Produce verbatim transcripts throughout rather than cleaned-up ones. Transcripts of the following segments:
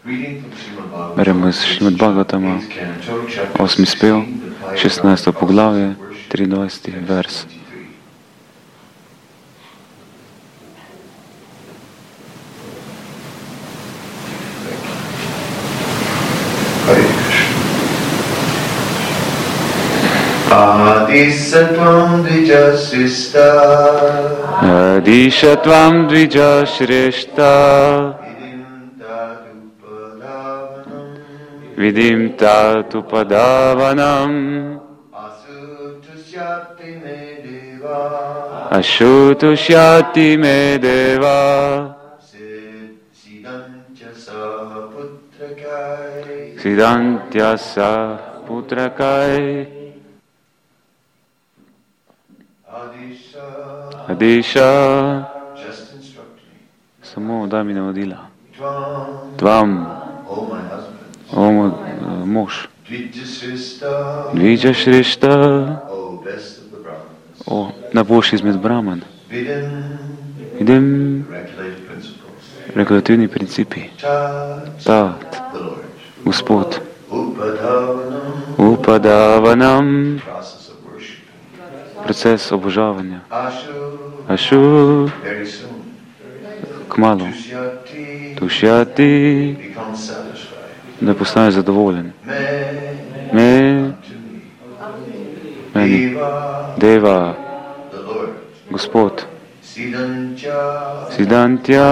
Beremo iz Šrimad Bhagavatama, osmi spev, šestnajsto poglavje, triindvajseti vers. Adisatvam dvijashrishta Adisatvam dvijashrishta Vidim tatu padavanam Asutushyati me deva Ashutushyati me deva Siddhantya sa putrakai Siddhantya sa putrakai Adisha, samo daj mi navodila. Tvam, o moj mož, Dvijashrishta, o najboljši izmed Brahman. Vidim regulativni principi. Tat, Gospod, upadavanam, proces obožavanja. Ašu, kmalo, tušjati, da postane zadovoljen. Me, meni, Deva, Gospod, Siddhantya,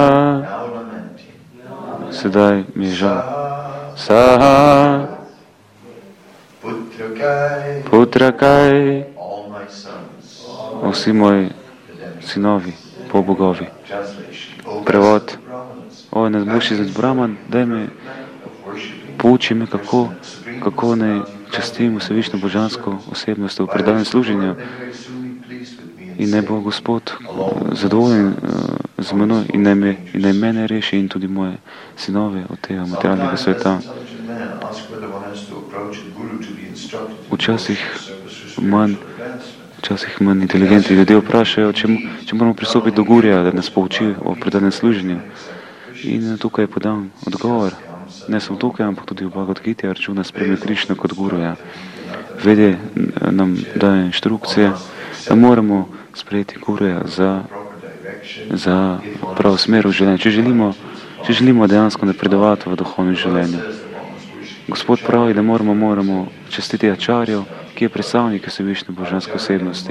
sedaj mi je žal. Saha, Putrakaj, vsi moji sinovi, po bogovi. Prevod. O, najboljši izmed Brahman, daj me, pouči me, kako, kako naj častim vsevično božansko osebnost v predanem služenju in naj bo Gospod zadovoljen z menoj in naj, me, in naj mene reši in tudi moje sinove od tega materialnega sveta. Včasih manj Včasih manj inteligentni ljudje vprašajo, če, če moramo pristopiti do gurja, da nas pouči o predanem služenju. In tukaj podam odgovor. Ne samo tukaj, ampak tudi v Bhagavad Giti Arjuna spremlja Krišno kot guruja. Vede nam daje inštrukcije, da moramo sprejeti guruja za, za pravo smer v življenju. Če želimo, če želimo dejansko napredovati v duhovnem življenju. Gospod pravi, da moramo, moramo častiti ačarjev, ki je predstavnik vsevišnje božanske osebnosti.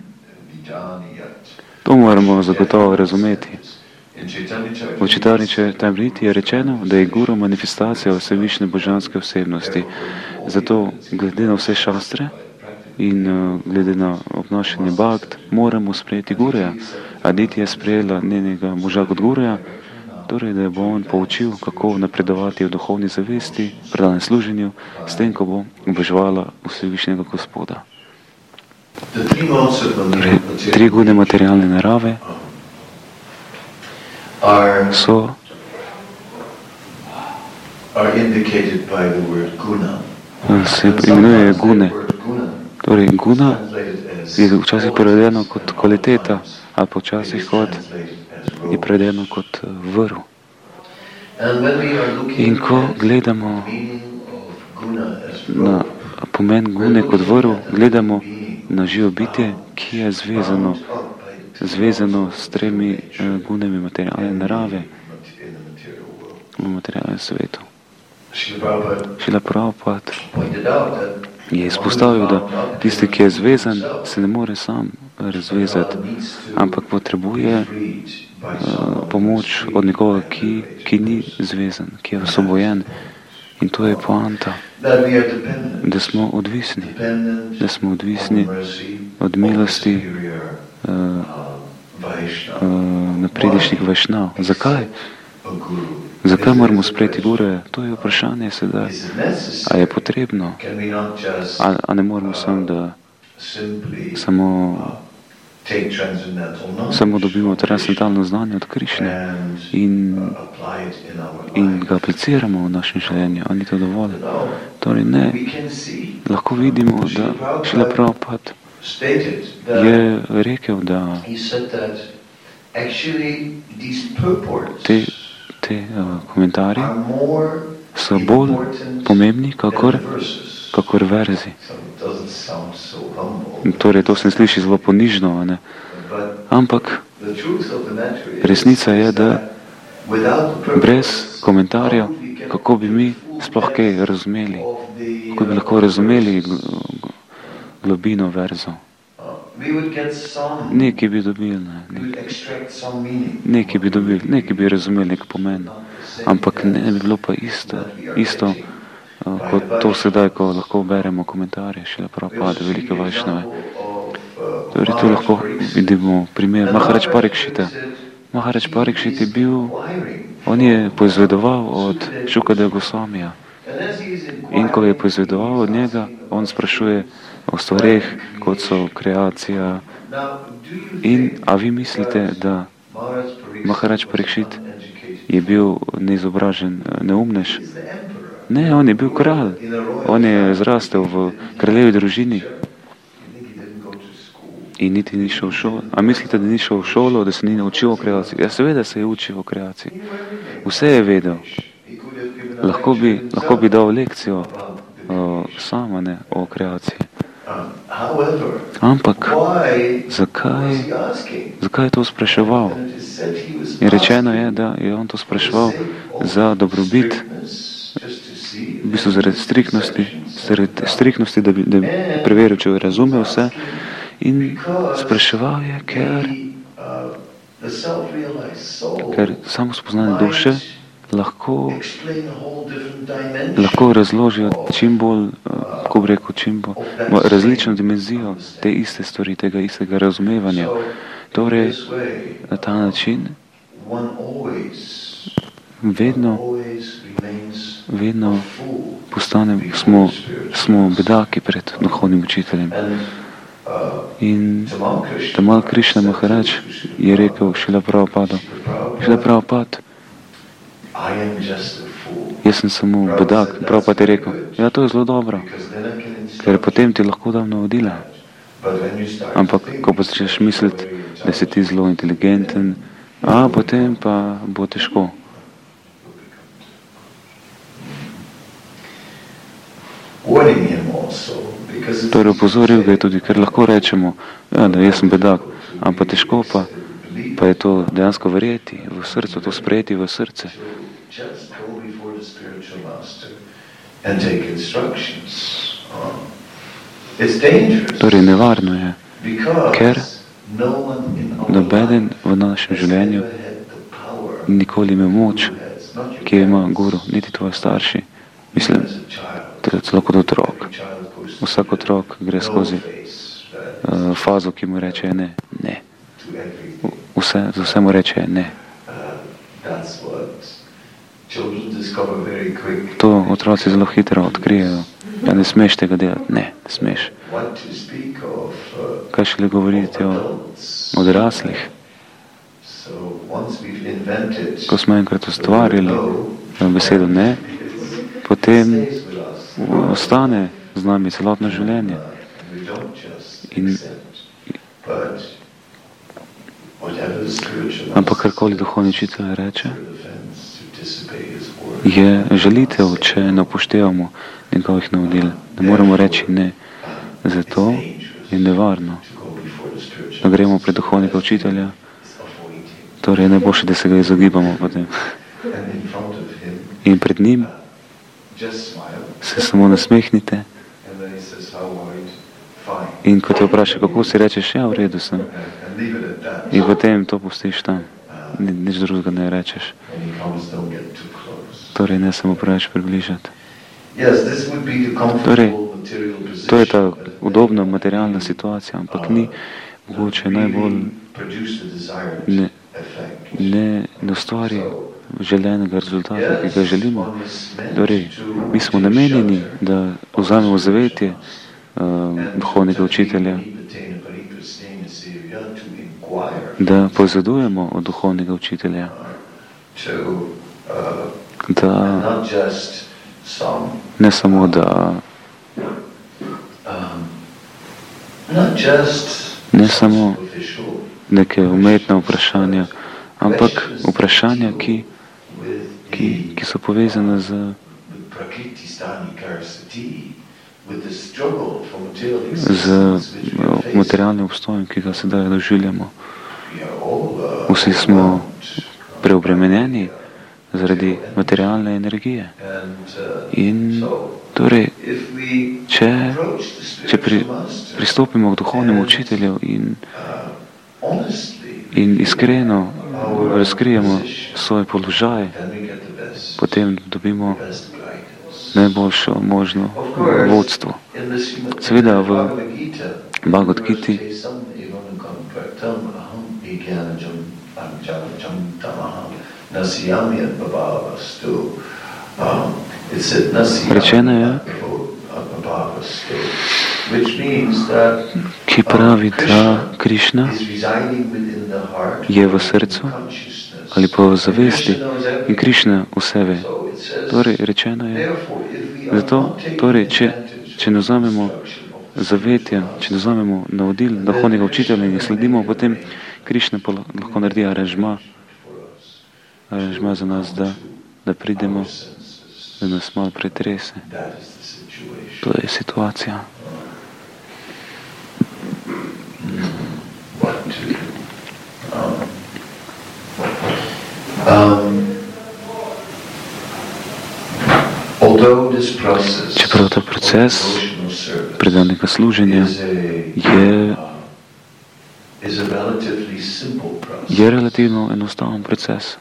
To moramo zagotovo razumeti. V Chaitanya Charitamriti je rečeno, da je guru manifestacija vsevišnje božanske osebnosti. Zato, glede na vse šastre in glede na obnašanje bhakt, moramo sprejeti guruja. Aditi je sprejela njenega moža kot guruja, torej, da bo on poučil, kako napredovati v duhovni zavesti, predanem služenju, s tem, ko bo oboževala vsevišnjega Gospoda. Torej, tri gune materialne narave so se imenuje gune. Torej, guna je včasih prevedeno kot kvaliteta, ali pa včasih kot je prevedeno kot vrv. In ko gledamo na pomen gune kot vrv, gledamo na živo bitje, ki je zvezano, zvezano s tremi gunami materialne narave v materialnem svetu. Šrila Prabhupada je izpostavil, da tisti, ki je zvezan, se ne more sam razvezati, ampak potrebuje uh, pomoč od nekoga, ki, ki ni zvezan, ki je osvobojen. In to je poanta, da smo odvisni, da smo odvisni od milosti uh, uh, napredniških vajšnav. Zakaj? Zakaj moramo sprejeti gure? To je vprašanje sedaj. A je potrebno? A, a ne moramo samo, da samo, samo dobimo transcendentalno znanje od Krišne in, in ga apliciramo v našem življenju? A ni to dovolj? Torej ne. Lahko vidimo, da Šrila Prabhupada je rekel, da te te uh, komentarje so bolj pomembni, kakor, kakor verzi. Torej, to se sliši zelo ponižno, ne? Ampak resnica je, da brez komentarjev, kako bi mi sploh kaj razumeli, kako bi lahko razumeli globino verzov. Nekaj bi dobili, ne, nekaj bi dobili, nekaj bi razumeli nek pomen, ampak ne bi bilo pa isto, isto kot to sedaj, ko lahko beremo komentarje, šele Prabhupada, velike Vajšnave. Torej, tu lahko vidimo primer Maharač Parikšita. Maharač Parikšit je bil, on je poizvedoval od Šukadeva Gosvamija. In ko je poizvedoval od njega, on sprašuje o stvareh, kot so kreacija. In, a vi mislite, da Maharač Parikšit je bil neizobražen neumnež? Ne, on je bil kralj. On je zrastel v kraljevi družini. In niti ni šel v šolo. A mislite, da ni šel v šolo, da se ni naučil o kreaciji? Ja, seveda se je učil o kreaciji. Vse je vedel. Lahko bi, lahko bi dal lekcijo uh, sama, ne, o kreaciji. Ampak, zakaj, zakaj je to spraševal? In rečeno je, da je on to spraševal za dobrobit, v bistvu zaradi striktnosti, zaradi striktnosti, da bi, da bi preveril, če razume vse. In spraševal je, ker, ker samo spoznane duše lahko, lahko razložijo čim bolj, kako bi rekel, čim bolj različno dimenzijo te iste stvari, tega istega razumevanja. Torej, na ta način vedno, vedno postanem, smo, smo bedaki pred duhovnim učiteljem. In Tamal Krišna Maharač je rekel Šrila Prabhupada, Šrila Prabhupada, jaz sem samo bedak. Prabhupada je rekel, ja, to je zelo dobro, ker potem ti lahko dam navodila. Ampak, ko pa začneš misliti, da si ti zelo inteligenten, a potem pa bo težko. Torej, opozoril ga je tudi, ker lahko rečemo, ja, da jaz sem bedak, ampak težko pa, pa je to dejansko verjeti v srce, to sprejeti v srce. Torej, nevarno je, ker nobeden v našem življenju nikoli ima moč, ki jo ima guru, niti tvoji starši. Mislim, da je celo kot otrok. Vsak otrok gre skozi uh, fazo, ki mu reče ne, ne. Vse, za vse mu reče ne. To otroci zelo hitro odkrijejo. Ja, ne smeš tega delati. Ne, ne smeš. Kaj šele govoriti o odraslih? Ko smo enkrat ustvarili besedo ne, potem ostane z nami celotno življenje. In, ampak karkoli duhovni učitelj reče, je žalitev, če ne upoštevamo njegovih navodil. Ne moramo reči ne. Zato je nevarno, da gremo pred duhovnega učitelja, torej najboljše, da se ga izogibamo potem. In pred njim se samo nasmehnite in ko te vpraša, kako si, rečeš, ja, v redu sem. In potem to pustiš tam. Nič drugega ne rečeš. Torej, ne samo preveč približati. Torej, to je ta udobna materialna situacija, ampak ni mogoče najbolj ne, ne, ne ustvari želenega rezultata, ki ga želimo. Torej, mi smo namenjeni, da vzamemo zavetje uh, duhovnega učitelja, da pozadujemo od duhovnega učitelja, da ne samo, da ne samo neke umetne vprašanja, ampak vprašanja, ki, ki, ki so povezane z z materialnim obstojem, ki ga sedaj doživljamo. Vsi smo preobremenjeni zaradi materialne energije. In torej, če, če pri, pristopimo k duhovnemu učitelju in, in iskreno razkrijemo svoj položaj, potem dobimo najboljšo možno vodstvo. Seveda v Bhagavad Giti rečeno je, ki pravi, da Krišna je v srcu ali pa v zavesti in Krišna vse ve. Torej, rečeno je, zato, torej, če, če ne vzamemo zavetja, če ne vzamemo navodil duhovnega učitelja in sledimo, potem Krišna pa lahko naredi aranžma, aranžma za nas, da, da pridemo, da nas malo pretrese. To je situacija. Um, Čeprav ta proces predanega služenja je, je relativno enostaven proces.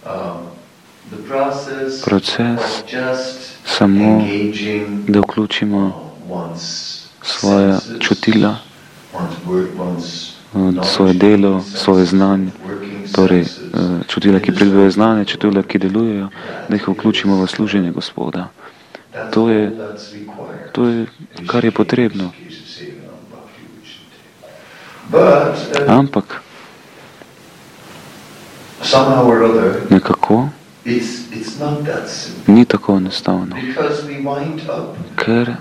Proces samo, da vključimo svoja čutila, svoje delo, svoje znanje, torej čutila, ki pridobivajo znanje, čutila, ki delujejo, da jih vključimo v služenje Gospoda. To je, to je, kar je potrebno. Ampak nekako ni tako enostavno, ker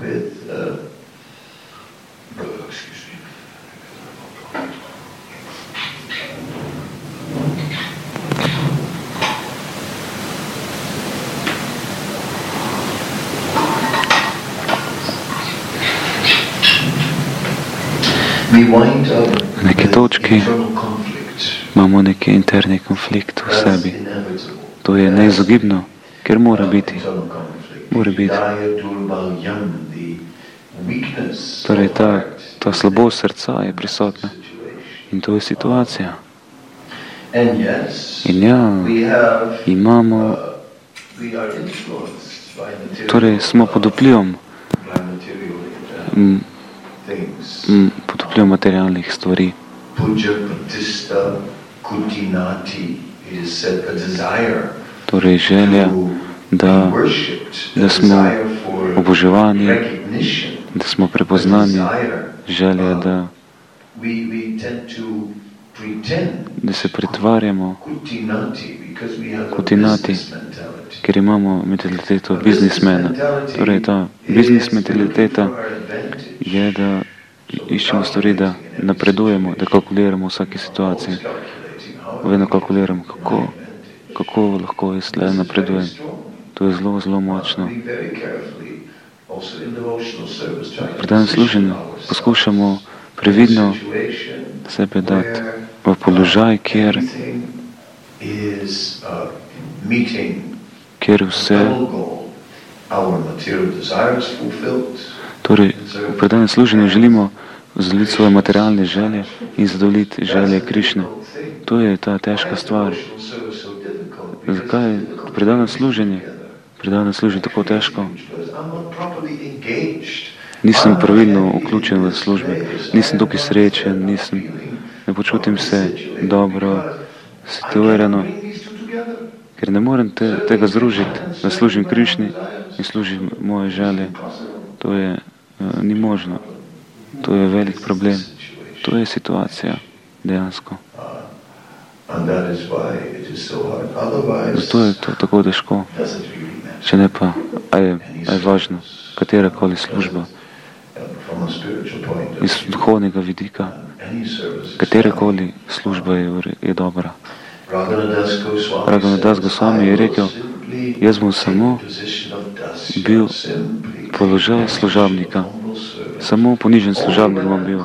na neki točki imamo neki interni konflikt v sebi. To je neizogibno, ker mora biti. Mora biti. Torej, ta, ta slabost srca je prisotna. In to je situacija. In ja, imamo, torej smo pod vplivom pod vplivom materialnih stvari. Torej želja, da, da smo oboževani, da smo prepoznani, želja, da, da se pretvarjamo kutinati, ker imamo mentaliteto biznismena. Torej ta biznis mentaliteta je, da iščemo stvari, da napredujemo, da kalkuliramo v vsaki situaciji. Vedno kalkuliramo, kako, kako lahko jaz tle napredujem. To je zelo, zelo močno. Pri danem služenju poskušamo previdno sebe dati v položaj, kjer, kjer vse, torej v predanem služenju želimo zadovoljiti svoje materialne želje in zadovoljiti želje Krišne. To je ta težka stvar. Zakaj je predanem služenje? Predanem služenje tako težko? Nisem pravilno vključen v službe, nisem tukaj srečen, nisem, ne počutim se dobro, situirano, ker ne morem te, tega združiti, da služim Krišni in služim moje želje. To je, uh, ni možno. To je velik problem. To je situacija, dejansko. Zato je to tako težko. Če ne pa, a je, a je važno, katerakoli služba. Iz duhovnega vidika, katerakoli služba je, je dobra. Raghunadas Goswami je rekel, jaz bom samo bil položaj služabnika. Samo ponižen služabnik bom bil.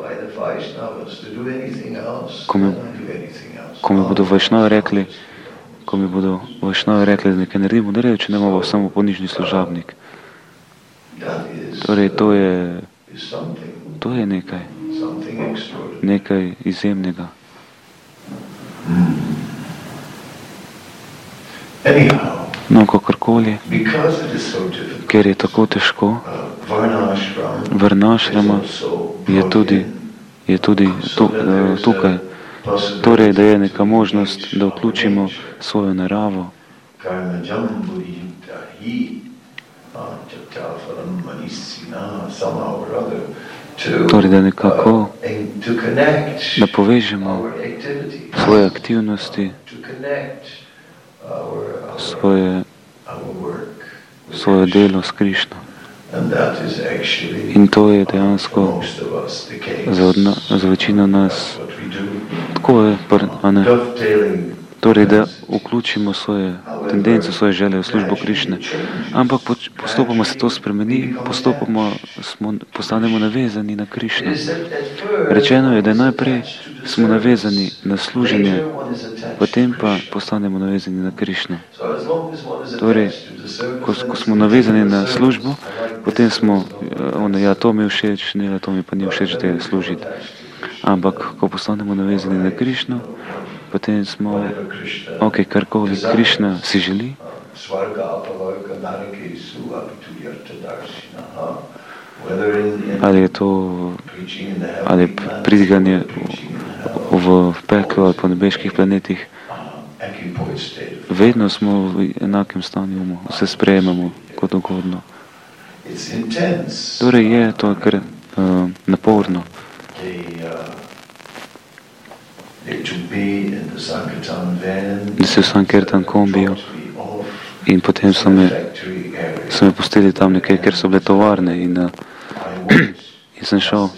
Ko mi, ko mi bodo Vajšnavi rekli, ko mi bodo Vajšnavi rekli, da nekaj naredimo, da reče, ne bomo samo ponižni služabnik. Torej, to je, to je nekaj, nekaj izjemnega. No, kakorkoli, ker je tako težko, varnašrama je tudi, je tudi tu, tukaj. Torej, da je neka možnost, da vključimo svojo naravo. Torej, da nekako, da povežemo svoje aktivnosti, svoje, svoje delo s Krišno. In to je dejansko za, odna, za večino nas, tako je, a ne? Torej, da vključimo svoje tendence, svoje želje v službo Krišne. Ampak postopoma se to spremeni, postopoma smo, postanemo navezani na Krišno. Rečeno je, da najprej smo navezani na služenje, potem pa postanemo navezani na Krišno. Torej, ko, ko smo navezani na službo, potem smo, ono, ja, to mi je všeč, ne, to mi pa ni všeč, da je služiti. Ampak, ko postanemo navezani na Krišno, potem smo, ok, karkoli Krišna si želi, ali je to, ali je pridiganje v, v peklo ali po nebeških planetih, vedno smo v enakem stanju, vse sprejemamo kot ugodno. Torej je to kar uh, naporno. Da se v Sankirtan kombiju in potem so me, so me pustili tam nekaj, ker so bile tovarne in, uh, in sem šel.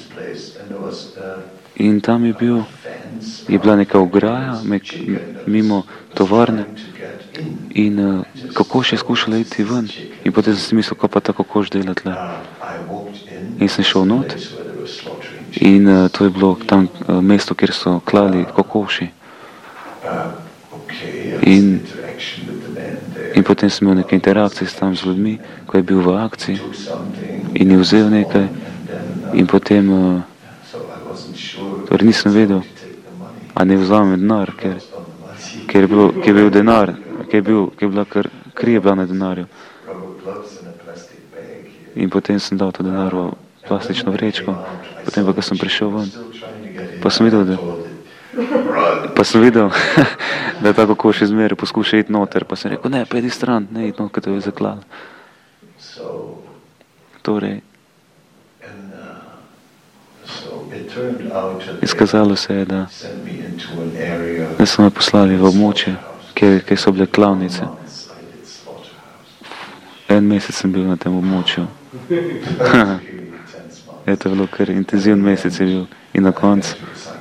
In tam je bil, je bila neka ograja mimo tovarne in uh, kako še skušala iti ven. In potem sem si mislil, kako pa tako koš dela tle. In sem šel not. In uh, to je bilo tam uh, mesto, kjer so klali kokoši. In, in potem sem imel nekaj interakcije s tam z ljudmi, ko je bil v akciji in je vzel nekaj in potem, uh, torej nisem vedel, a ne vzame denar, ker, ker, je bilo, ker je bil denar, ker je, bil, ker je bila kar, kri je bila na denarju. In potem sem dal to denar v plastično vrečko, potem pa, ko sem prišel ven, pa sem videl, da, pa sem videl, da je tako koš izmeri, poskuša iti noter, pa sem rekel, ne, pedi stran, ne iti noter, to je zaklal. Torej, izkazalo se je, da, da so me poslali v območje, kjer, kjer so bile klavnice. En mesec sem bil na tem območju. Je to bilo kar intenziven mesec je bil. In na koncu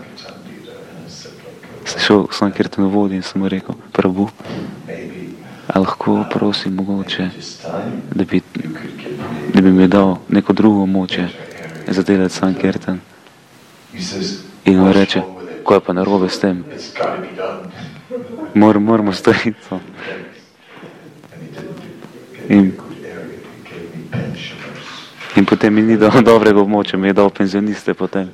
sem šel v Sankirtanu vodi in sem mu rekel, Prabhu, a lahko prosim mogoče, da bi, da bi mi dal neko drugo moče za delati Sankirtan. In on reče, ko je pa narobe s tem? Mor, moramo storiti to. In, in potem mi ni dal dobrega območja, mi je dal penzioniste potem.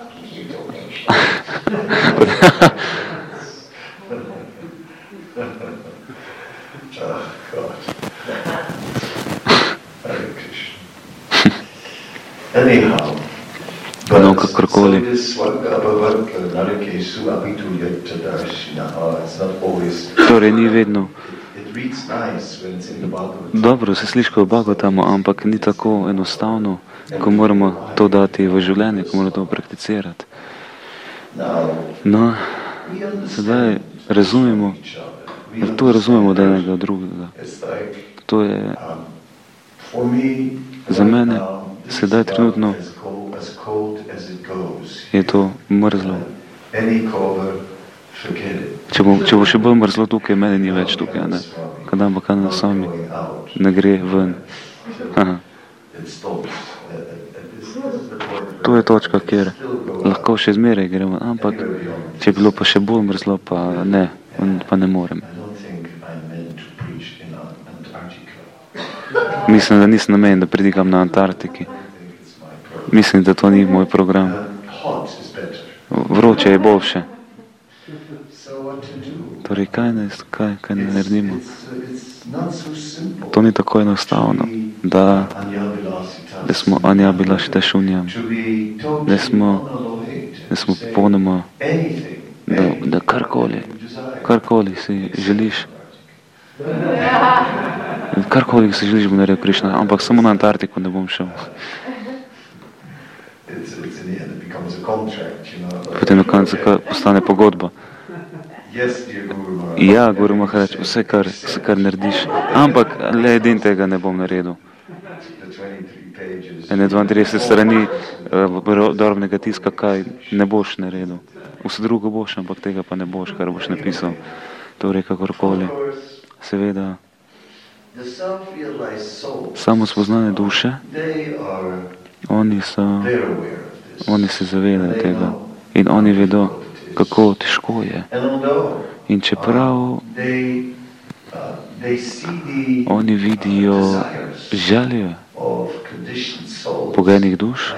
No, kakorkoli. Torej, ni vedno dobro se sliši kot v Bhagavatamu, ampak ni tako enostavno, ko moramo to dati v življenje, ko moramo to prakticirati. No, sedaj razumemo, to razumemo od enega od drugega. To je za mene sedaj trenutno je to mrzlo. Če bo, če bo še bolj mrzlo tukaj, mene ni več tukaj, ne? Kadam pa kadam sami. ne gre ven. To je točka, kjer lahko še zmeraj gremo, ampak če je bilo pa še bolj mrzlo, pa ne, pa ne morem. Mislim, da nisem namenjen, da predikam na Antarktiki. Mislim, da to ni moj program. Vroče je boljše. Torej, kaj ne, kaj, kaj ne naredimo? To ni tako enostavno, da, da smo Anja bila še šunjam, da smo, da smo popolnoma, da, da karkoli, karkoli si želiš, karkoli si želiš, bo naredil Krišna, ampak samo na Antarktiku ne bom šel. Potem na koncu postane pogodba. Ja, Guru Maharaj, vse kar, vse, kar narediš, ampak le edin tega ne bom naredil. Ene dvaintrideset strani uh, drobnega tiska, kaj ne boš naredil. Vse drugo boš, ampak tega pa ne boš, kar boš napisal. Torej, kakorkoli. Seveda, samo spoznane duše, oni so, oni se zavedajo tega in oni vedo, kako težko je. In čeprav oni vidijo želje pogajenih duš,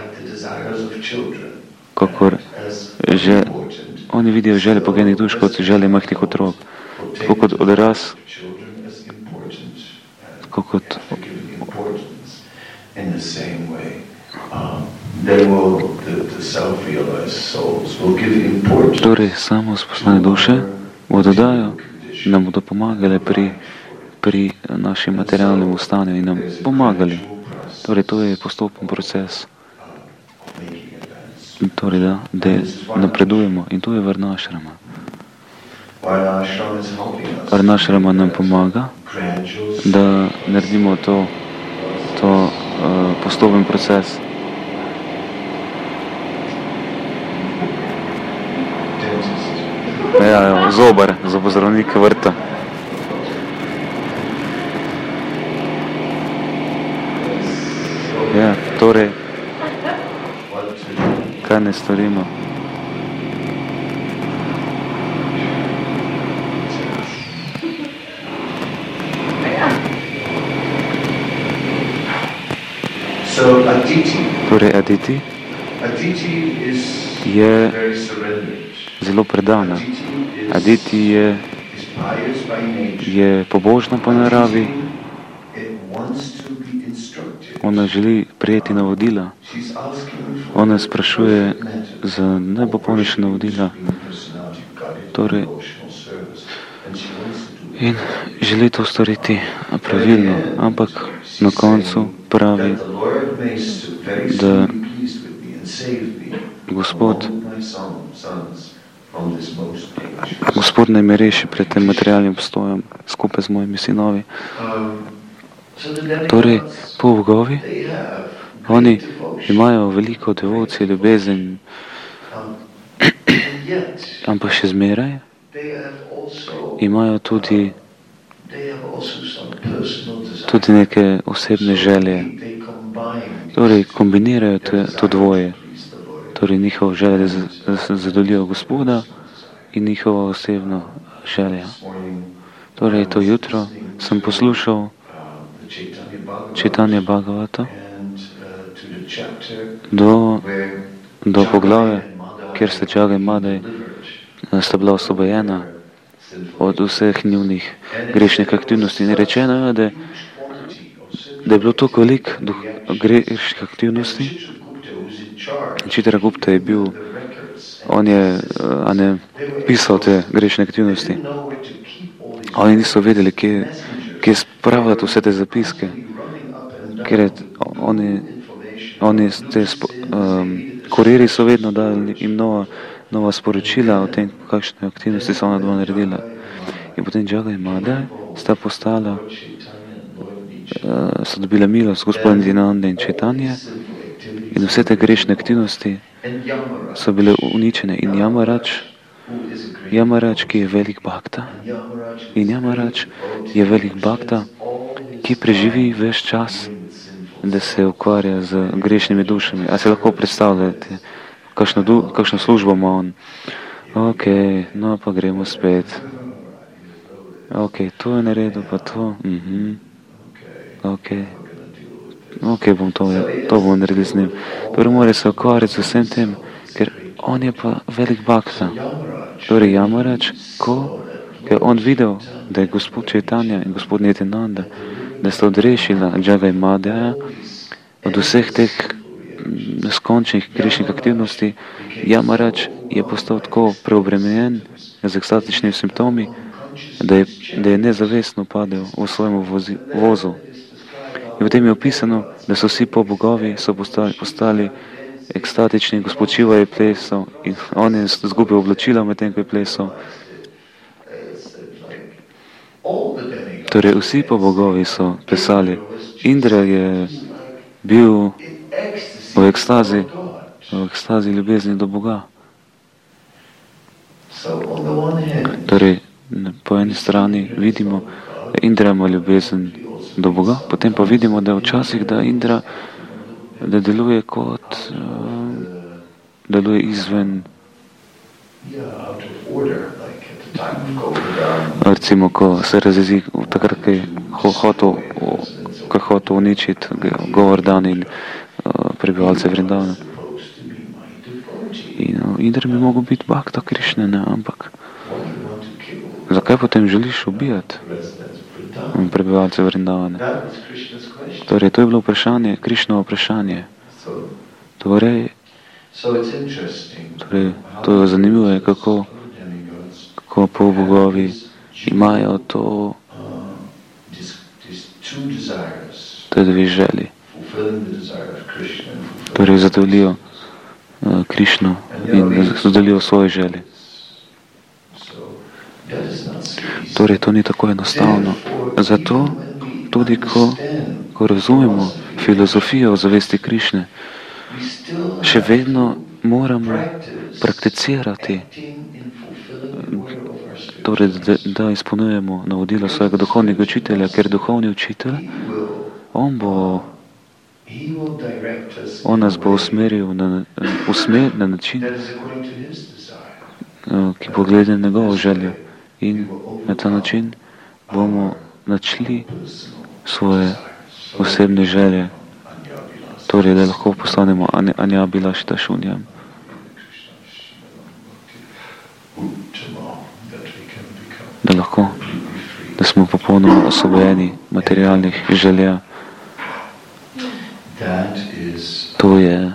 kakor že, oni vidijo želje pogajenih duš kot želje majhnih otrok, tako kot odraz, tako kot torej samo spoznane duše bodo dajo, nam bodo pomagali pri, pri našem materialnem stanju in nam pomagali. Torej, to je postopen proces. Torej, da, da napredujemo in to je Varnašrama. Varnašrama nam pomaga, da naredimo to, to uh, postopen proces. Ja, ja, zobar, zobozdravnik vrta. Ja, torej, kaj ne storimo? So Aditi, torej, Aditi je zelo predana. Aditi je, je pobožna po naravi. Ona želi prijeti navodila. Ona sprašuje za najpopolnejše navodila. Torej, in želi to storiti pravilno, ampak na koncu pravi, da Gospod, Gospod naj me reši pred tem materialnim postojem skupaj z mojimi sinovi. Torej, polbogovi, oni imajo veliko devocije, ljubezen, ampak še zmeraj imajo tudi, tudi neke osebne želje. Torej, kombinirajo to, to dvoje. Torej, njihovo želje, da se zadovoljijo Gospoda in njihovo osebno želja. Torej, to jutro sem poslušal čitanje Bhagavata do, do poglave, kjer se Džaga in Madaj sta bila osvobojena od vseh njunih grešnih aktivnosti. In rečeno je, da, da je bilo toliko veliko grešnih aktivnosti. Čitragupta je bil, on je a ne, pisal te grešne aktivnosti. Oni niso vedeli, kje, kje spravljati vse te zapiske, ker je, oni, oni te spo, um, kuriri so vedno dali jim nova, nova sporočila o tem, kakšne aktivnosti so ona dva naredila. In potem Džaga in Madaj sta postala, uh, so dobila milost Gospoda Nityanande in Čaitanje in vse te grešne aktivnosti so bile uničene. In Yamarač, Yamarač, ki je velik bhakta, in Yamarač je velik bhakta, ki ki preživi več čas, da se ukvarja z grešnimi dušami. A se lahko predstavljate, kakšno, du, kakšno službo ima on? Ok, no pa gremo spet. Ok, to je naredil, pa to. Mhm. Ok. Ok, bom to, to bom naredil z njim. Torej mora se ukvarjati z vsem tem, ker on je pa velik bakta. Torej Jamarač, ko je on videl, da je gospod Čaitanja in gospod Nityananda, da sta odrešila Džaga in Madhyaja od vseh teh neskončnih grešnih aktivnosti, Jamarač je postal tako preobremenjen z ekstatičnimi simptomi, da je, da je nezavestno padel v svojem vozi, vozu. In v tem je opisano, da so vsi po bogovi so postali, postali ekstatični, gospod Šiva je plesal in on je zgubil oblačila med tem, ko je plesal. Torej, vsi po bogovi so plesali. Indra je bil v ekstazi, v ekstazi ljubezni do Boga. Torej, po eni strani vidimo, da Indra ima ljubezen do Boga, potem pa vidimo, da včasih, da Indra da deluje kot, uh, deluje izven, recimo, ko se razjezi, takrat, ko je hotel, ko je hotel uničiti Govardhan in uh, prebivalce Vrindavna. In uh, Indra bi mogel biti Bhakta Krišne, ne, ampak zakaj potem želiš ubijati prebivalce Vrindavane? Torej, to je bilo vprašanje, Krišnovo vprašanje. Torej, torej to je zanimivo, kako, kako polbogovi imajo to, te dve želji. Torej, zadovoljijo uh, Krišno in zadovoljijo svoje želje. Torej, to ni tako enostavno. Zato tudi, ko, ko razumemo filozofijo zavesti Krišne, še vedno moramo prakticirati, torej, da, da izpolnjujemo navodila svojega duhovnega učitelja, ker duhovni učitelj, on bo, on nas bo usmeril na, usmer, na način, ki bo glede na njegovo željo. In na ta način bomo načli svoje osebne želje, torej, da lahko postanemo Anjabilašita šunjam. Da lahko, da smo popolnoma osvobojeni materialnih želja. To je,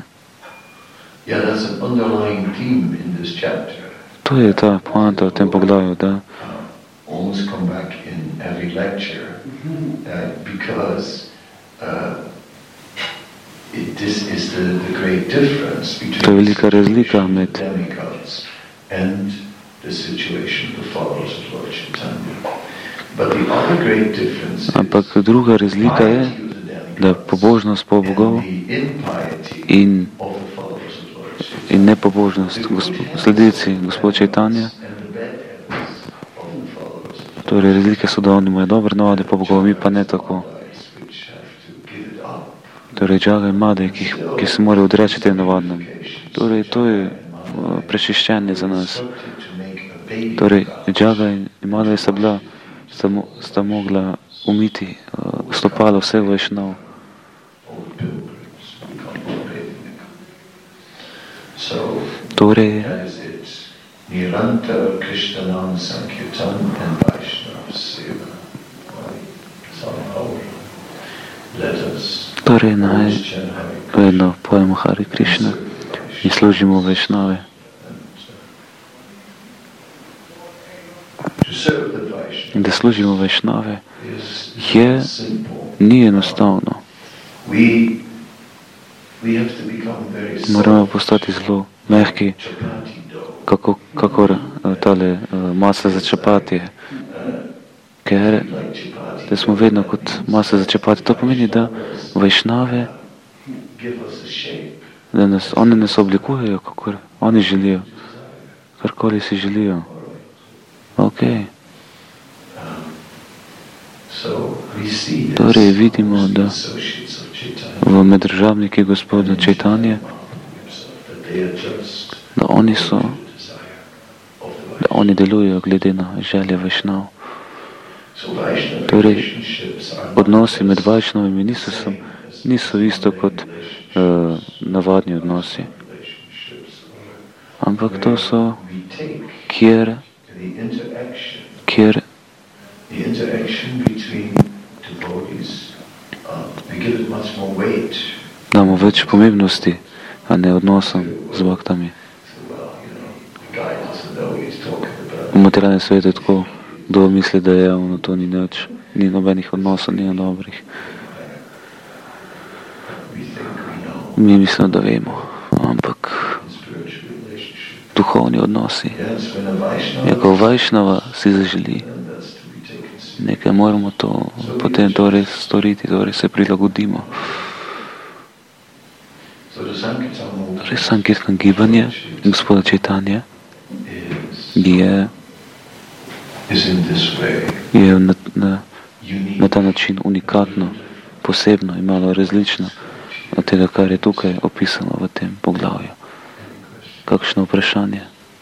to je ta poanta v tem poglavju, da almost come back in every lecture uh, because uh, it, this is the, the great difference between the demigods and the situation of the followers of Lord Chaitanya. But the other great difference is ampak druga razlika je, da pobožnost po bogov in, in nepobožnost sledici gospod Chaitanya. Torej, razlike so, da oni imajo dobre navade po bogov, mi pa ne tako. Torej, Džaga in Madhya, ki, ki se morajo odreči tem navadnem. Torej, to je uh, prečiščenje za nas. Torej, Džaga in Madhya sta bila, sta, mo, sta mogla umiti uh, stopalo vseh vajšnov. Torej, Nirantara Krishnanam Sankirtan and Vaishnava Seva. Torej naj vedno pojemo Hare Krishna in služimo Vajšnave. In da služimo Vajšnave je, ni enostavno. Moramo postati zelo mehki, kako, kakor tale masa za čapatije. Ker da smo vedno kot masa za čapati. To pomeni, da Vajšnave, da nas, one nas oblikujejo, kakor oni želijo, karkoli si želijo. Ok. Torej vidimo, da v meddržavniki gospoda Čaitanje, da oni so, da oni delujejo glede na želje Vajšnav. Torej, odnosi med Vajšnavimi niso, niso isto kot uh, navadni odnosi. Ampak to so, kjer, kjer damo več pomembnosti, a ne odnosom z baktami. V materialnem svetu je tako, kdo misli, da je ono, to ni nič, ni nobenih odnosov, ni dobrih. Mi mislimo, da vemo, ampak duhovni odnosi. Jako Vajšnava si zaželi nekaj, moramo to potem to res storiti, torej se prilagodimo. Torej Sankirtan gibanje gospoda Čaitanje je, je na, na, na ta način unikatno, posebno in malo različno od tega, kar je tukaj opisano v tem poglavju. Kakšno vprašanje?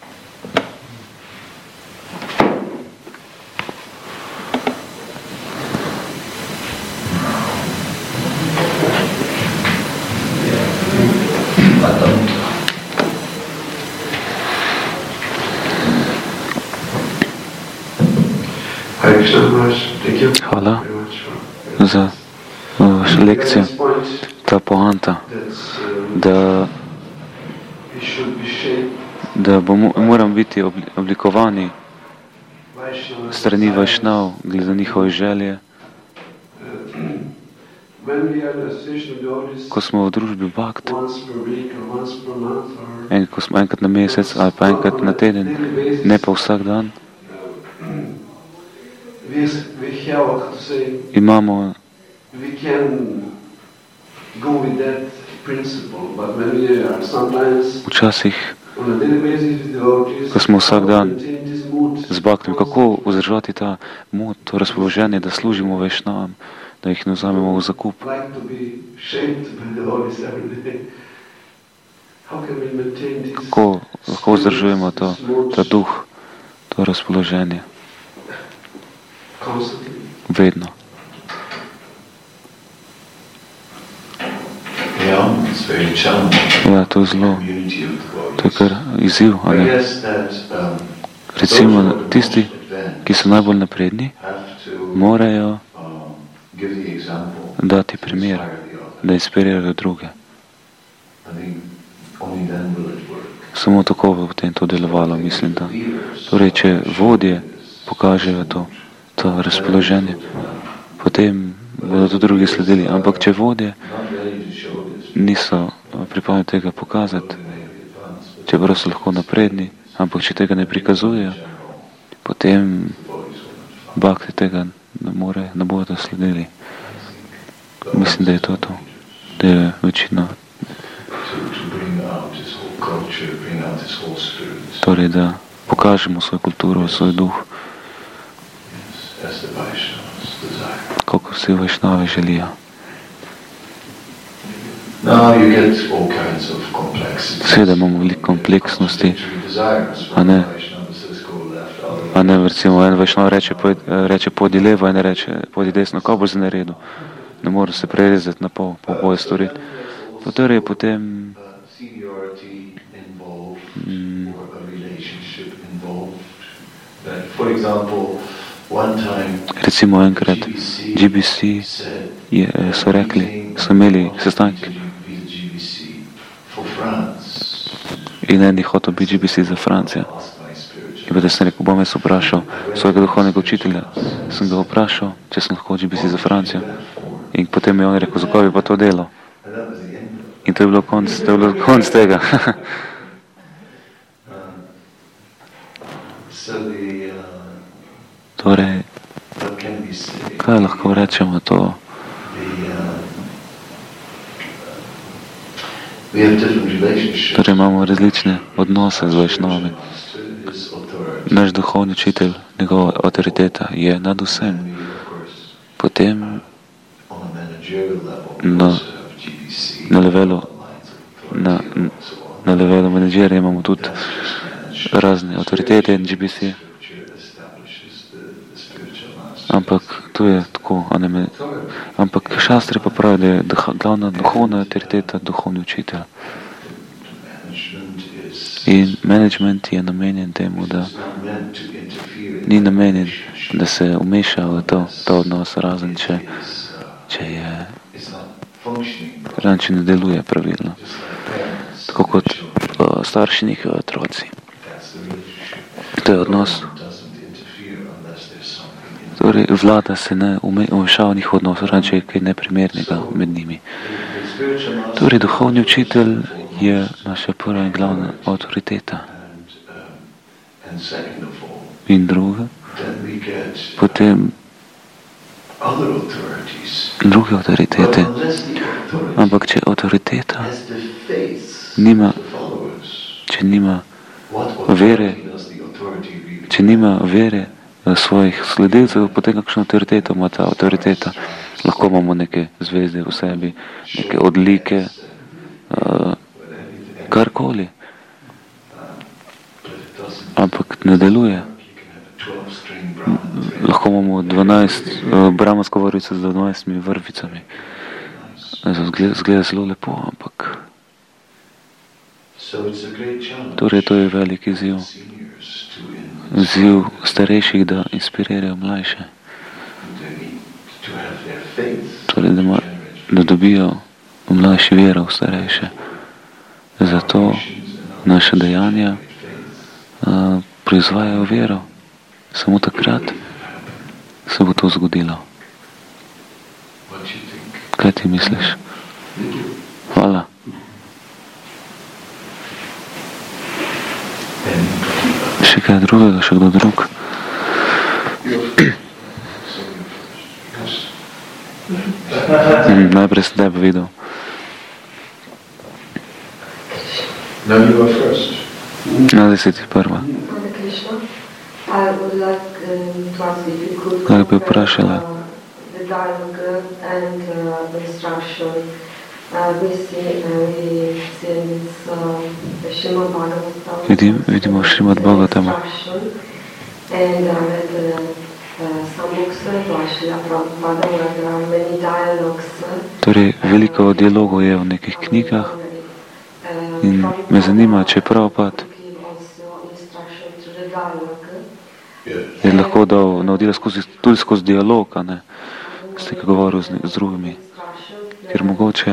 Hvala za vašo lekcijo. Ta poanta, da, da bomo, moramo biti oblikovani strani Vajšnav glede njihove želje. Ko smo v družbi Bhakt, en, ko smo enkrat na mesec ali pa enkrat na teden, ne pa vsak dan, imamo včasih, ko smo vsak dan z Bhaktom, kako vzdržati ta mod, to razpoloženje, da služimo Vajšnavam, da jih ne vzamemo v zakup. Kako lahko vzdržujemo to, ta duh, to razpoloženje? Vedno. Ja, to je zelo, to je kar izziv, ali? Recimo, tisti, ki so najbolj napredni, morajo dati primer, da inspirirajo druge. Samo tako bo potem to delovalo, mislim, da. Torej, če vodje pokažejo to, to razpoloženje, potem bodo to drugi sledili. Ampak če vodje niso pripravljeni tega pokazati, čeprav so lahko napredni, ampak če tega ne prikazujejo, potem Bhakti tega ne more, ne bodo sledili. Mislim, da je to to, da je večina. Torej, da pokažemo svojo kulturo, svoj duh, kako vsi Vajšnavi želijo. Seveda imamo veliko kompleksnosti, a ne, a ne, recimo, en Vajšnav reče, reče podi levo, en reče podi desno, kako bo se naredil? Ne mora se prerezati na pol, po oboje storiti. Torej, potem mm, recimo enkrat G B C je, so rekli, so imeli sestanek in en je hotel biti G B C za Francijo. In potem sem rekel, bom jaz vprašal svojega duhovnega učitelja, sem ga vprašal, če sem lahko G B C za Francijo. In potem je on rekel, zakaj bi pa to delal? In to je bilo konc, to je bilo konc tega. Torej, kaj lahko rečemo to? Torej imamo različne odnose z Vajšnavami. Naš duhovni učitelj, njegova avtoriteta je nad vsem. Potem na, na levelu na, na levelu menedžerja imamo tudi razne avtoritete in G B C. Ampak to je tako, a ne, ampak šastri pa pravi, da je glavna duhovna avtoriteta duhovni učitelj. In management je namenjen temu, da ni namenjen, da se umeša v to, to odnos, razen če, če je razen če ne deluje pravilno. Tako kot uh, starši njihovi otroci. To je odnos. Torej, vlada se ne umešava njihov odnos, razen če je kaj neprimernega med njimi. Torej, duhovni učitelj je naša prva in glavna avtoriteta. In druga, potem druge avtoritete. Ampak če avtoriteta nima, če nima vere, če nima vere svojih sledilcev, potem kakšno avtoriteto ima ta avtoriteta. Lahko imamo neke zvezde v sebi, neke odlike, uh, karkoli. Ampak ne deluje. Lahko imamo dvanajst uh, brahmansko vrvico z dvanajstimi vrvicami. Zgleda zelo lepo, ampak torej to je velik izziv. Izziv starejših, da inspirirajo mlajše. Torej, da, ma, da dobijo mlajši vero v starejše. Zato naše dejanja uh, proizvajajo vero. Samo takrat se bo to zgodilo. Kaj ti misliš? Hvala. Še kaj drugega, še kdo drug? Mm, najprej sem tebe videl. Zdaj si ti prva. Kaj bi vprašala? Vidim, vidimo Šrimad Bhagavatama. Torej, veliko dialogov je v nekih knjigah in me zanima, če je Prabhupada je lahko dal navodila skozi, tudi skozi dialog, a ne, s tega govoril z, z drugimi. Ker mogoče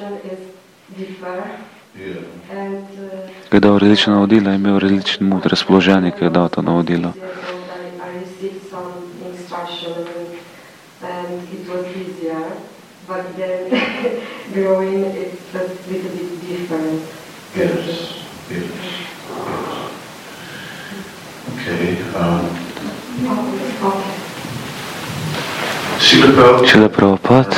je dal različna navodila in imel različen mood, razpoloženje, ki je dal to navodilo. Šrila Prabhupada,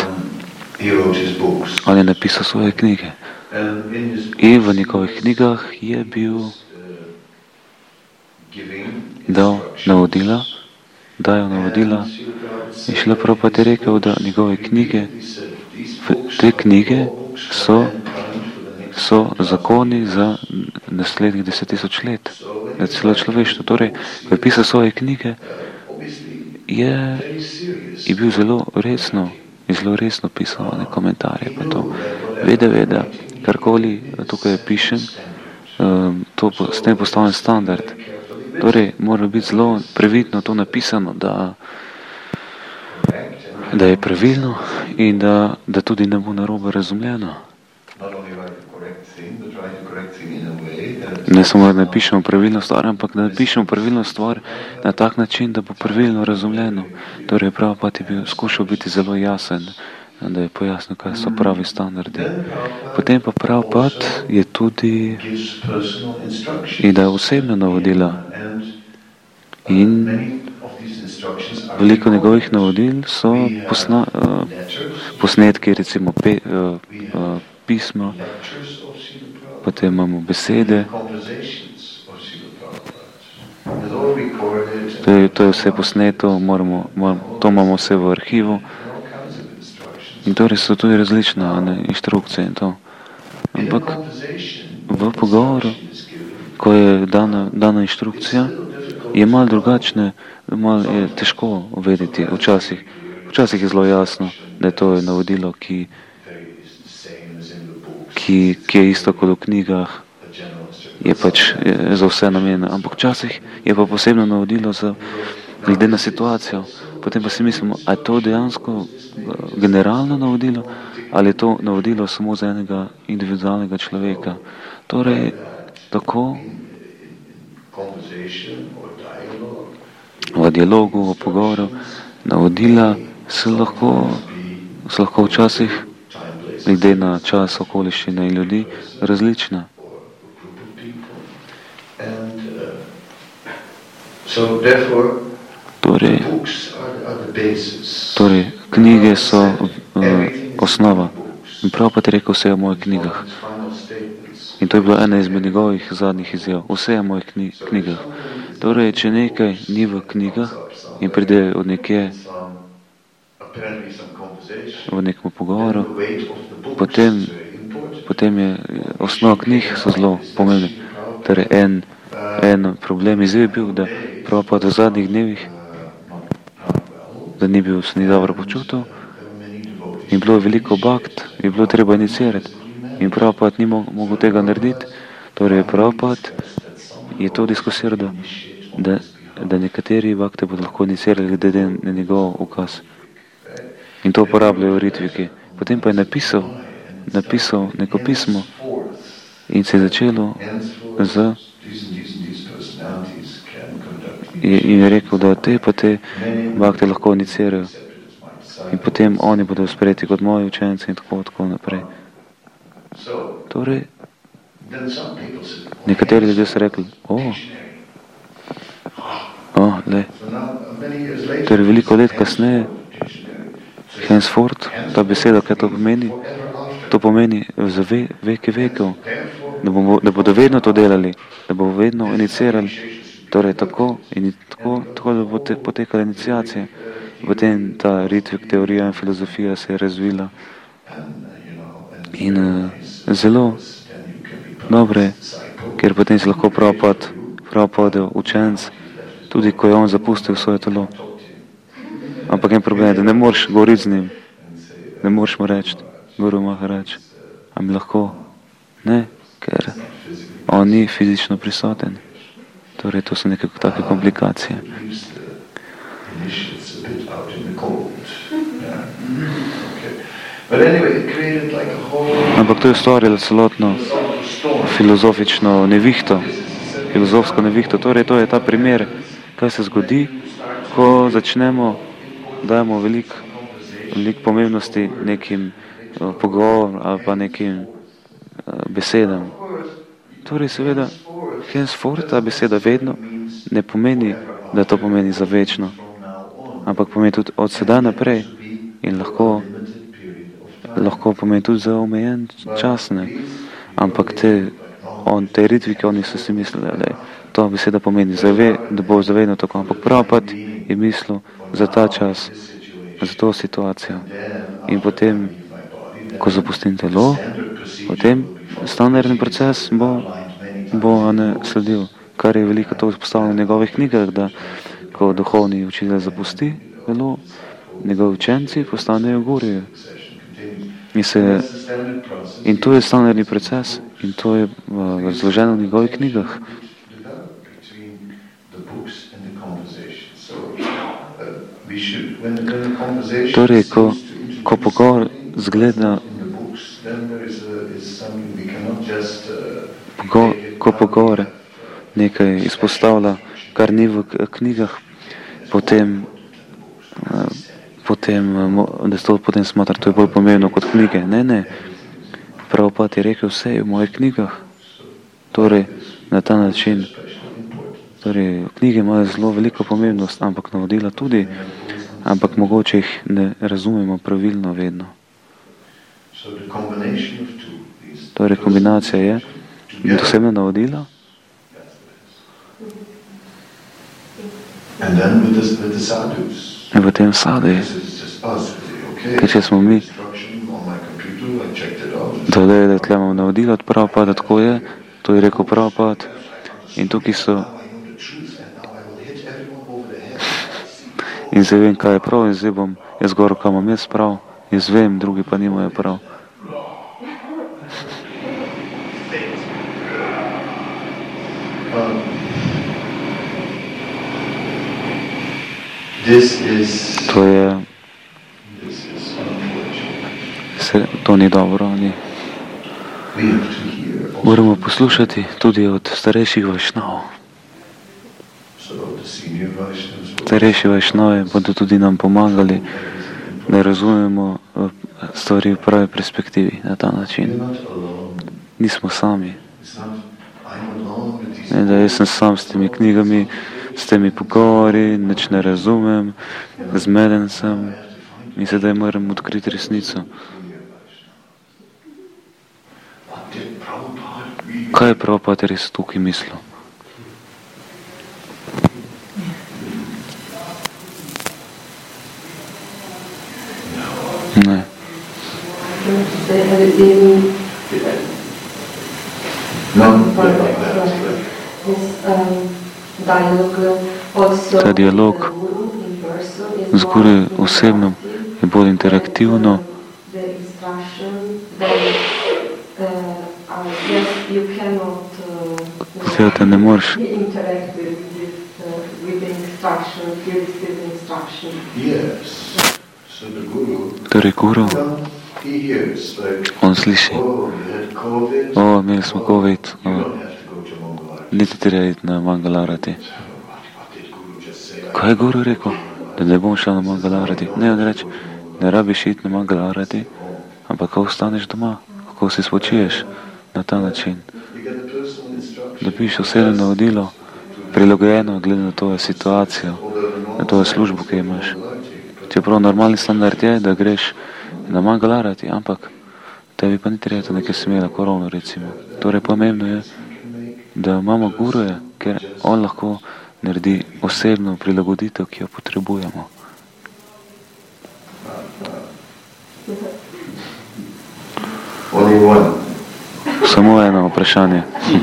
on je napisal svoje knjige in v njegovih knjigah je bil dal navodila, dajal navodila in Šrila Prabhupada je rekel, da njegove knjige, te knjige so, so zakoni za naslednjih deset tisoč let, za celo človeštvo. Torej, ko je pisal svoje knjige, je, je bil zelo resno, je zelo resno pisal ne komentarje, pa to vede, vede, karkoli tukaj pišem, to s tem postavljen standard. Torej, mora biti zelo previdno to napisano, da, da je pravilno in da, da tudi ne bo narobe razumljeno. Ne samo, da napišemo pravilno stvar, ampak da napišemo pravilno stvar na tak način, da bo pravilno razumljeno. Torej, Prabhupada je bil skušal biti zelo jasen, da je pojasnil, kaj so pravi standardi. Potem pa Prabhupada je tudi in da osebno navodila. In veliko njegovih navodil so posna, uh, posnetki, recimo pe, uh, uh, pisma, potem imamo besede. To je, to je vse posneto, moramo, moramo, to imamo vse v arhivu. In torej so tudi različne ne, inštrukcije in to. Ampak v pogovoru, ko je dana, dana inštrukcija, je malo drugačne, malo je težko vedeti včasih. Včasih je zelo jasno, da je to navodilo, ki, ki, ki je isto kot v knjigah, je pač je za vse namenjeno. Ampak včasih je pa posebno navodilo za glede na situacijo. Potem pa si mislimo, a je to dejansko generalno navodilo, ali je to navodilo samo za enega individualnega človeka. Torej, tako v dialogu, v pogovoru, navodila se lahko, se lahko včasih, glede na čas, okoliščine in ljudi, različna. Torej, torej knjige so uh, osnova. In prav pa ti rekel, vse je v mojih knjigah. In to je bila ena izmed njegovih zadnjih izjav. Vse je v mojih kni knjigah. Torej, če nekaj ni v knjigah in pride od nekje v nekom pogovoru, potem, potem je osnova knjig so zelo pomembne. Torej, en, en problem izjiv je bil, da prav pa v zadnjih dnevih, da ni bil, se ni dobro počutil in bilo veliko bakt, je bilo treba inicirati in Prabhupada ni mogel tega narediti. Torej Prabhupada je to diskusiral, da, da, da nekateri bakte bodo lahko inicirali glede na njegov ukaz. In to uporabljajo v Ritviki. Potem pa je napisal, napisal neko pismo in se je začelo z in je rekel, da te pa te bakte lahko inicirajo. In potem oni bodo sprejeti kot moji učenci in tako, tako naprej. Torej, nekateri ljudje so rekli, o, o, le. Torej, veliko let kasneje, henceforth, ta beseda, kaj to pomeni, to pomeni za ve, veke vekov, da, bomo, da bodo vedno to delali, da bodo vedno inicirali, torej tako, in tako, tako da bo te, potekala iniciacija. Potem ta Ritvik teorija in filozofija se je razvila in uh, zelo dobre, ker potem si lahko Prabhupada, Prabhupada učenc, tudi ko je on zapustil svoje telo. Ampak en problem je, da ne moreš govoriti z njim, ne moreš mu reči, Guru Maharaj, a mi lahko? Ne, ker on ni fizično prisoten. Torej, to so neke take komplikacije. Ampak to je ustvarjalo celotno filozofično nevihto, filozofsko nevihto. Torej, to je ta primer, kaj se zgodi, ko začnemo, dajemo veliko velik pomembnosti nekim uh, pogovorom ali pa nekim uh, besedam. Torej, seveda, henceforth, ta beseda vedno ne pomeni, da to pomeni za večno, ampak pomeni tudi od sedaj naprej in lahko, lahko pomeni tudi za omejen čas, ne. Ampak te, on, te Ritvike, oni so si mislili, da je to beseda pomeni, zave, da bo zavedno tako, ampak Prabhupada je mislil za ta čas, za to situacijo. In potem, ko zapustim telo, potem standardni proces bo, bo ne, sledil, kar je veliko to postavljeno v njegovih knjigah, da ko duhovni učitelj zapusti telo, njegovi učenci postanejo guruje. In, se, in to je standardni proces in to je uh, razloženo v njegovih knjigah. Torej, ko, ko pogovor zgleda, pogo, ko pogovor nekaj izpostavlja, kar ni v knjigah, potem, potem, da se to potem smatra, to je bolj pomembno kot knjige. Ne, ne. Prabhupada je rekel, vse je v mojih knjigah. Torej, na ta način, torej, knjige imajo zelo veliko pomembnost, ampak navodila tudi, ampak mogoče jih ne razumemo pravilno vedno. Torej, kombinacija je dosebna navodila And then with the, with the sadhus. In v tem sadhu, ker če smo mi dodali, da tle imamo navodilo od Prabhupada, tako je, to je rekel Prabhupada, in tukaj so in zdaj vem, kaj je prav, in zdaj bom jaz govoril, kaj imam jaz prav, jaz vem, drugi pa nimajo prav. To je, se, to ni dobro, ni. Moramo poslušati tudi od starejših vajšnavov. Starejši vajšnavi bodo tudi nam pomagali, da razumemo stvari v pravi perspektivi na ta način. Nismo sami. Ne, da jaz sem sam s temi knjigami, s temi pogovori, nič ne razumem, zmeden sem in sedaj moram odkriti resnico. Kaj je Prabhupada res tukaj mislil? Ne. Ta dialog z guru osebno je bolj interaktivno. Seveda ne moreš torej guru, on sliši, o, imeli smo COVID, o, niti treba iti na Mangalarati. Kaj je guru rekel? Da ne bom šel na Mangalarati. Ne, on reče, ne rabiš iti na Mangalarati, ampak kako ostaneš doma, kako se spočiješ na ta način. Dobiš osebno navodilo, prilagojeno glede na tvojo situacijo, na tvojo službo, ki imaš. Čeprav normalni standard je, da greš na Mangalarati, ampak tebi pa ni treba nekaj smela, korona recimo. Torej pomembno je, da imamo guruje, ker on lahko naredi osebno prilagoditev, ki jo potrebujemo. Samo eno vprašanje.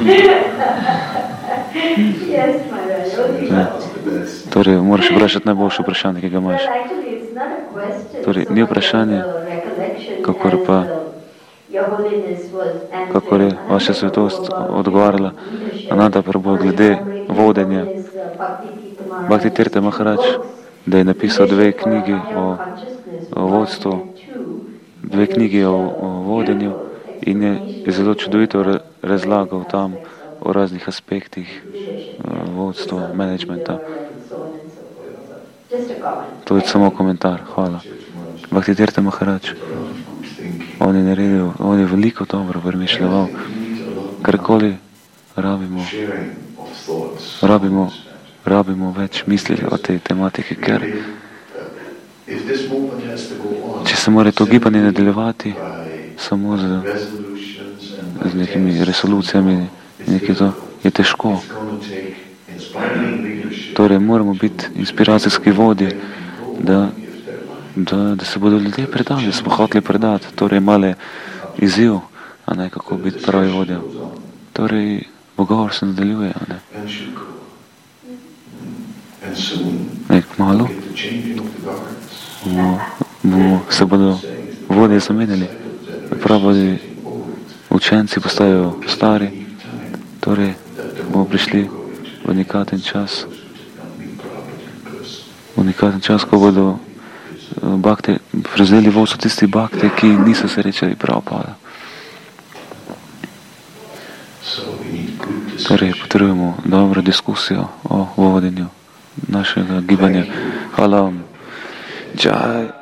Ne. Torej, moraš vprašati najboljše vprašanje, ki ga imaš. Torej, ni vprašanje, kakor pa, kakor je vaša svetost odgovarjala Ananda Prabhu glede vodenja. Bhakti Tirtha Maharaj, da je napisal dve knjigi o, o vodstvu, dve knjigi o, o vodenju in je zelo čudovito razlagal tam o raznih aspektih vodstva, menedžmenta. To je samo komentar, hvala. Bhakti Tirtha Maharaj, on je naredil, on je veliko dobro premišljeval, karkoli rabimo, rabimo, rabimo več misliti o tej tematiki, ker če se mora to gibanje nadaljevati samo z, z nekimi resolucijami, nekaj to, je težko. Torej, moramo biti inspiracijski vodi, da, da, da se bodo ljudje predali, da smo hoteli predati. Torej, male izziv, a ne kako biti pravi vodja. Torej, pogovor se nadaljuje, a ne. Nek malo bo, bo, se bodo vodje zamenjali. Pravi učenci postajajo stari, torej bomo prišli v unikaten čas, v unikaten čas, ko bodo bakte prevzeli vodstvo tisti bakte, ki niso srečali Prabhupada. Torej, potrebujemo dobro diskusijo o vodenju našega gibanja. Hvala vam. Jai.